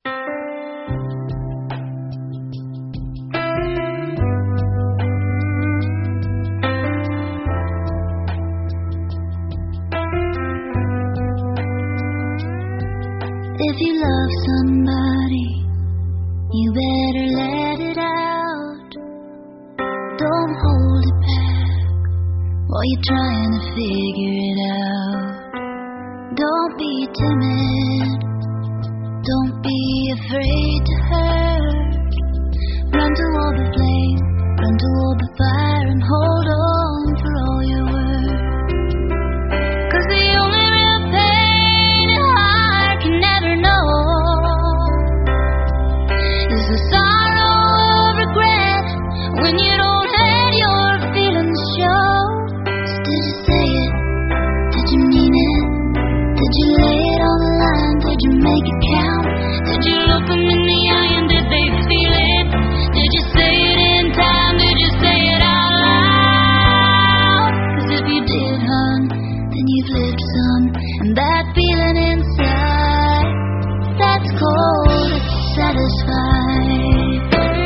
If you love somebody, you better let it out. Don't hold it back while you're trying to figure it out. Don't be timid, don't be afraid to hurt. Run toward the flame, run toward the fire, and hold on for all your worth. 'Cause the only real pain a heart can never know is the sorrow of regret when you don't let your feelings show. So did you say it? Did you mean it? Did you lay it on the line? Did you make it count? Did you look them in the eye and did they feel it? Did you say it in time? Did you say it out loud? 'Cause if you did, hon, then you've lived some. And that feeling inside, that's cold, it's satisfied.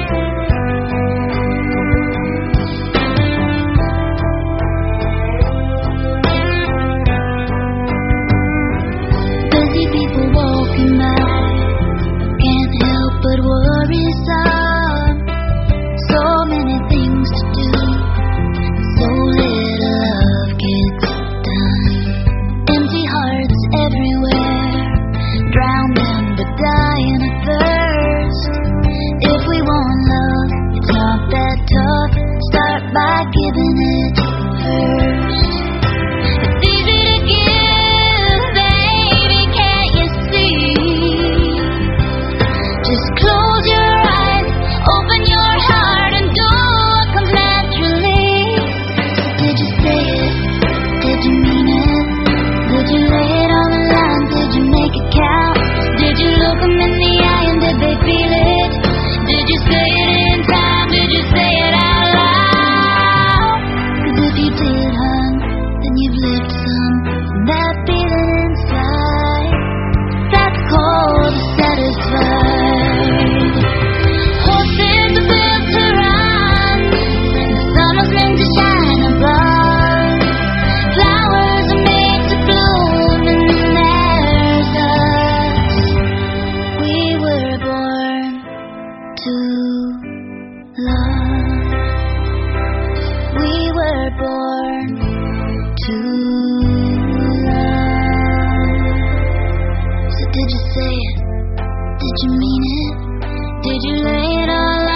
Busy people walking by, can't help but worry some. So many things to do, so little love gets done. Empty hearts everywhere, drowning but dying of thirst. If we want love, it's not that tough. Start by giving it first. It's easy to give, baby, can't you see? Just close your eyes, open your heart, and do what comes naturally. So did you say it? Did you mean it? Did you lay it on the line? Did you make it count? Did you look them in the eye and did they feel it? Did you say it in time? Did you say it out loud? 'Cause if you did, hon, then you've lived some. And that feeling inside, that's cold, satisfied. Horses are built to run, the summer's meant to shine above. Flowers are made to bloom, and there's us. We were born to love. We were born to love. So did you say it? Did you mean it? Did you lay it all